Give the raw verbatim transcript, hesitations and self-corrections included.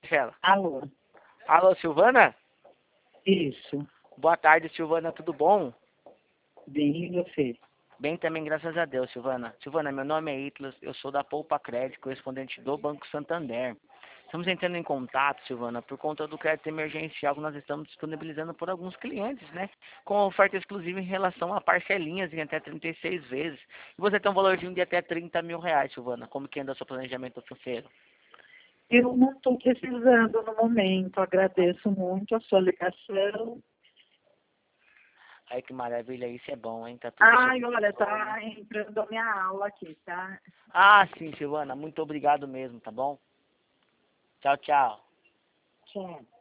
Ela. Alô? Alô, Silvana? Isso. Boa tarde, Silvana, tudo bom? Bem, e você? Bem também, graças a Deus, Silvana. Silvana, meu nome é Itlas, eu sou da Poupa Crédito, correspondente do Banco Santander. Estamos entrando em contato, Silvana, por conta do crédito emergencial que nós estamos disponibilizando por alguns clientes, né? Com oferta exclusiva em relação a parcelinhas em até trinta e seis vezes. E você tem um valorzinho de até trinta mil reais, Silvana. Como que anda o seu planejamento financeiro? Eu não estou precisando no momento. Agradeço muito a sua ligação. Ai, que maravilha, isso é bom, hein? Tá tudo Ai, sob olha, controle. tá entrando a minha aula aqui, tá? Ah, sim, Silvana, muito obrigado mesmo, tá bom? Tchau, tchau. Tchau.